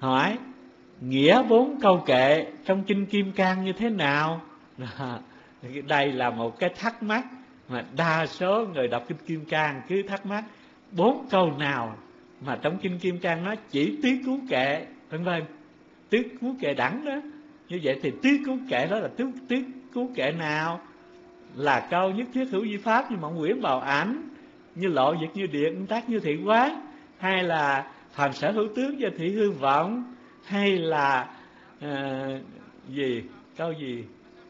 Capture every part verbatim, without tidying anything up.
hỏi nghĩa bốn câu kệ trong kinh Kim Cang như thế nào? Đây là một cái thắc mắc mà đa số người đọc kinh Kim Cang cứ thắc mắc, bốn câu nào mà trong kinh Kim Cang nó chỉ tứ cứu kệ, vân vân, tứ cứu kệ đẳng đó. Như vậy thì tứ cứu kệ đó là tứ, tứ cứu kệ nào? Là câu nhất thiết hữu vi pháp như mộng quyển bào ảnh, như lộ vật như điện tác như thị quán, hay là phàm sở hữu tướng do thị hư vọng, hay là à, gì câu gì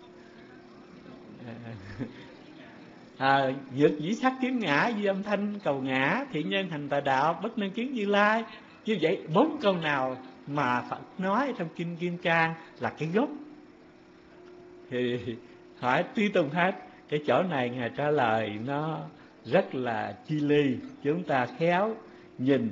à, dược dĩ sắc kiến ngã, di âm thanh cầu ngã, thiện nhân hành tà đạo, bất năng kiến Như Lai. Như vậy bốn câu nào mà Phật nói trong kinh Kim Cang là cái gốc? Thì hỏi tùy tùng hết. Cái chỗ này Ngài trả lời nó rất là chi ly, chúng ta khéo nhìn.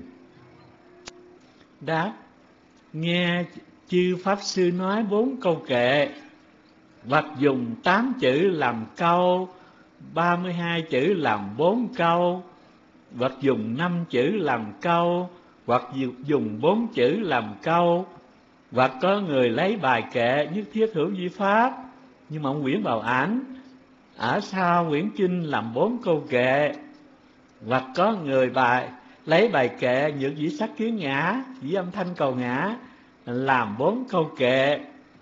Đáp: nghe chư Pháp Sư nói bốn câu kệ, hoặc dùng tám chữ làm câu, ba mươi hai chữ làm bốn câu, hoặc dùng năm chữ làm câu, hoặc dùng bốn chữ làm câu, hoặc có người lấy bài kệ nhất thiết hữu vi pháp như mộng quyển bào ảnh ở sau quyển kinh làm bốn câu kệ, hoặc có người bài lấy bài kệ nhược dĩ sắc kiến ngã, dĩ âm thanh cầu ngã làm bốn câu kệ.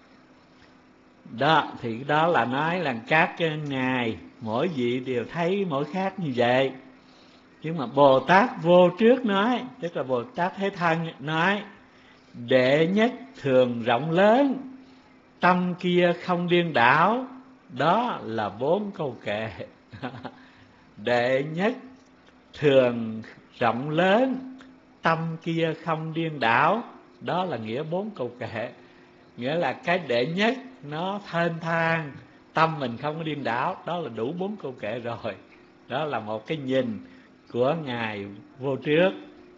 Đó thì đó là nói là các ngài mỗi vị đều thấy mỗi khác như vậy. Nhưng mà Bồ Tát vô trước nói, tức là Bồ Tát Thế Thân nói: đệ nhất thường rộng lớn, tâm kia không điên đảo. Đó là bốn câu kệ. Đệ nhất thường rộng lớn, tâm kia không điên đảo. Đó là nghĩa bốn câu kệ. Nghĩa là cái đệ nhất nó thênh thang, tâm mình không có điên đảo. Đó là đủ bốn câu kệ rồi. Đó là một cái nhìn của Ngài vô trước.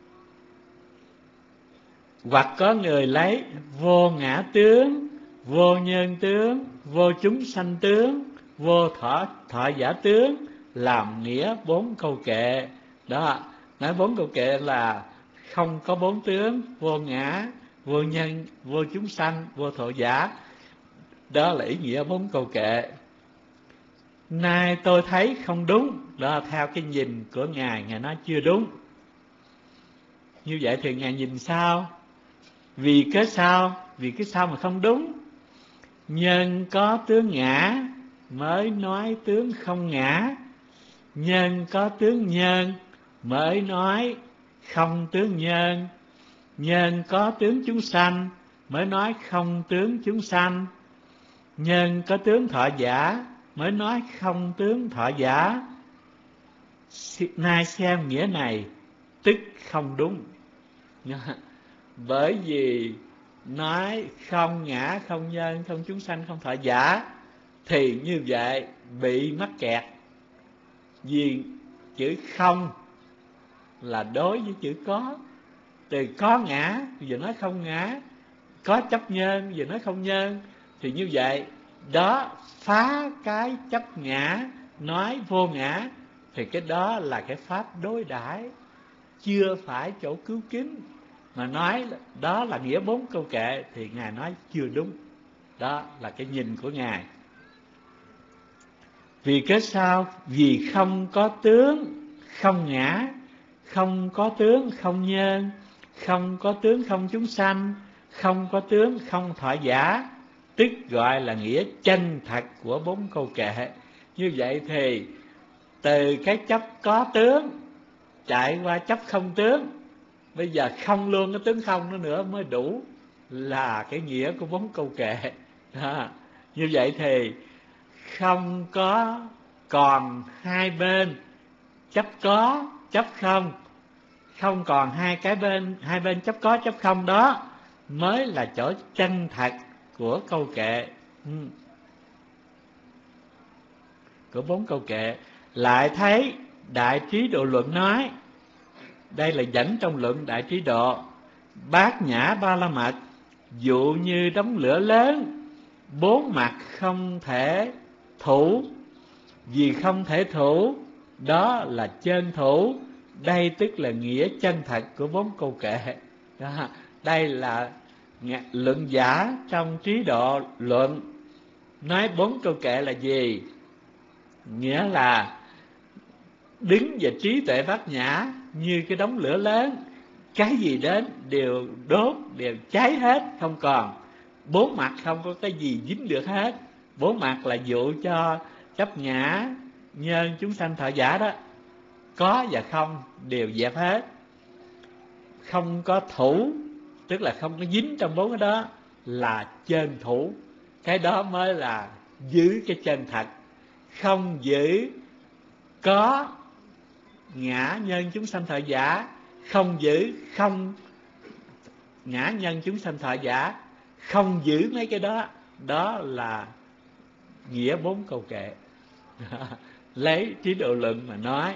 Hoặc có người lấy vô ngã tướng, vô nhân tướng, vô chúng sanh tướng, vô thọ, thọ giả tướng làm nghĩa bốn câu kệ. Đó, nói bốn câu kệ là không có bốn tướng: vô ngã, vô nhân, vô chúng sanh, vô thọ giả. Đó là ý nghĩa bốn câu kệ. Nay tôi thấy không đúng. Đó, theo cái nhìn của Ngài, Ngài nói chưa đúng. Như vậy thì Ngài nhìn sao? Vì cái sao? Vì cái sao mà không đúng? Nhân có tướng ngã mới nói tướng không ngã, nhân có tướng nhân mới nói không tướng nhân, nhân có tướng chúng sanh mới nói không tướng chúng sanh, nhân có tướng thọ giả mới nói không tướng thọ giả. Nay xem nghĩa này tức không đúng. Bởi vì nói không ngã, không nhân, không chúng sanh, không thọ giả thì như vậy bị mắc kẹt. Vì chữ không là đối với chữ có. Từ có ngã giờ nói không ngã, có chấp nhân giờ nói không nhân, thì như vậy đó phá cái chấp ngã, nói vô ngã, thì cái đó là cái pháp đối đãi, chưa phải chỗ cứu kính. Mà nói đó là nghĩa bốn câu kệ thì Ngài nói chưa đúng. Đó là cái nhìn của Ngài. Vì cái sao? Vì không có tướng không ngã, không có tướng không nhân, không có tướng không chúng sanh, không có tướng không thọ giả, tức gọi là nghĩa chân thật của bốn câu kệ. Như vậy thì từ cái chấp có tướng chạy qua chấp không tướng, bây giờ không luôn cái tướng không nữa nữa mới đủ là cái nghĩa của bốn câu kệ. Đó. Như vậy thì không có còn hai bên, chấp có chấp không, không còn hai cái bên, hai bên chấp có chấp không, đó mới là chỗ chân thật của câu kệ, ừ. của bốn câu kệ. Lại thấy Đại Trí Độ Luận nói, đây là dẫn trong luận Đại Trí Độ: Bát Nhã Ba La Mật dụ như đống lửa lớn, bốn mặt không thể thủ, vì không thể thủ đó là chân thủ. Đây tức là nghĩa chân thật của bốn câu kệ. Đó, đây là luận giả trong Trí Độ Luận nói bốn câu kệ là gì? Nghĩa là đứng về trí tuệ bát nhã như cái đống lửa lớn, cái gì đến đều đốt, đều cháy hết, không còn. Bốn mặt không có cái gì dính được hết. Bốn mặt là dụ cho chấp ngã, nhân, chúng sanh, thọ giả đó. Có và không đều dẹp hết. Không có thủ, tức là không có dính trong bốn cái đó, là chân thủ. Cái đó mới là giữ cái chân thật. Không giữ có ngã, nhân, chúng sanh, thọ giả, không giữ không ngã, nhân, chúng sanh, thọ giả, không giữ mấy cái đó, đó là nghĩa bốn câu kệ. Lấy Trí Độ Luận mà nói,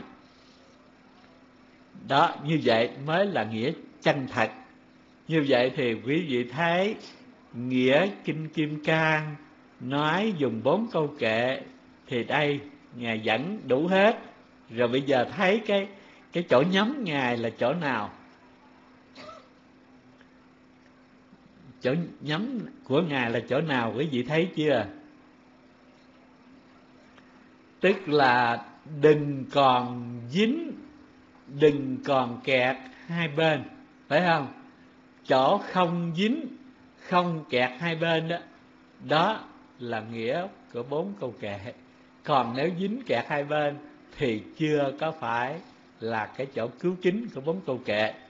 đó, như vậy mới là nghĩa chân thật. Như vậy thì quý vị thấy nghĩa Kinh Kim Cang nói dùng bốn câu kệ, thì đây Ngài dẫn đủ hết. Rồi bây giờ thấy cái cái chỗ nhắm Ngài là chỗ nào? Chỗ nhắm của Ngài là chỗ nào, quý vị thấy chưa? Tức là đừng còn dính, đừng còn kẹt hai bên, phải không? Chỗ không dính, không kẹt hai bên đó, đó là nghĩa của bốn câu kệ. Còn nếu dính kẹt hai bên thì chưa có phải là cái chỗ cứu chính của bốn câu kệ.